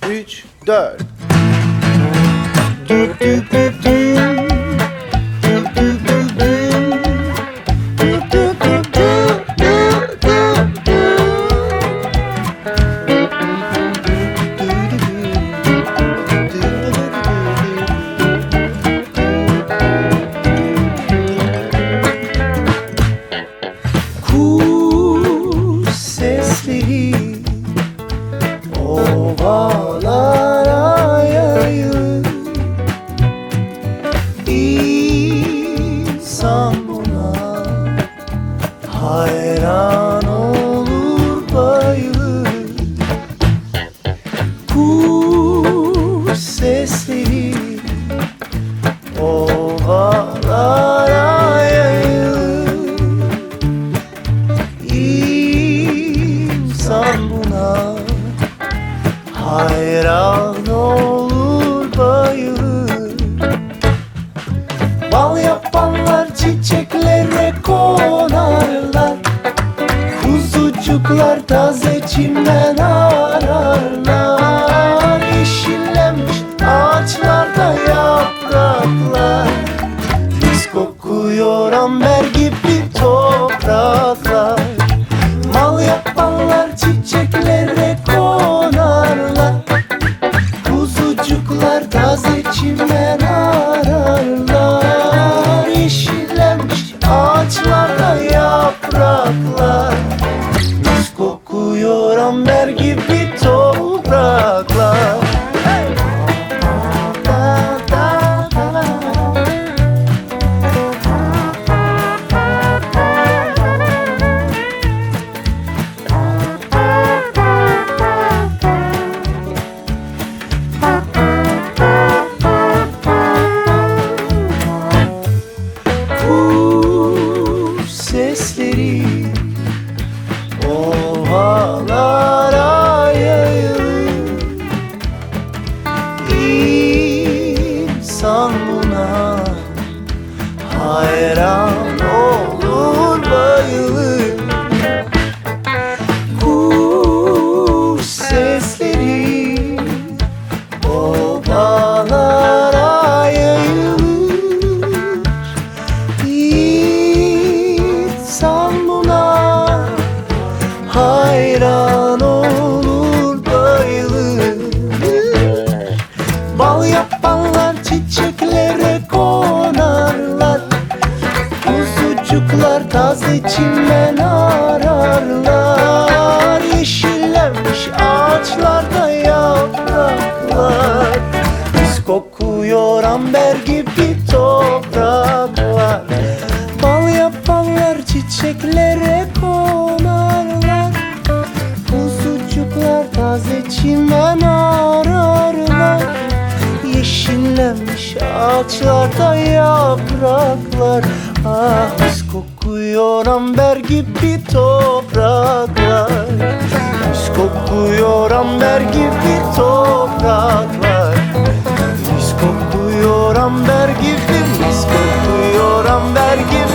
3, 4. Kuş sesleri ovalara yayılır. İnsan buna hayran olur, bayılır. Kuş sesleri ovalara yayılır. İnsan buna hayran olur, bayılır. Bal yapanlar çiçeklere konarlar. Kuzucuklar taze çimden ararlar. Yeşillenmiş ağaçlarda yapraklar. Mis kokuyor amber gibi topraklar. Mal yapanlar çiçeklere konarlar. Kuzucuklar taze çimden ararlar. Yeşillenmiş ağaçlarda yapraklar. Mis kokuyor amber gibi topraklar. Kuş sesleri ovalara yayılır. İnsan buna hayran olur, bayılır. Kuş sesleri ovalara yayılır. İnsan buna hayran olur, bayılır. Bal yapanlar çiçeklere konarlar. Kuzucuklar taze çimden ararlar. Yeşillenmiş ağaçlarda yapraklar. Mis kokuyor amber gibi topraklar. Bal yapanlar çiçeklere konarlar. Kuzucuklar taze çimen ararlar. Yeşillenmiş ağaçlarda yapraklar. Ah, mis kokuyor amber gibi topraklar. Mis kokuyor amber gibi topraklar. Mis kokuyor amber gibi, mis kokuyor amber gibi.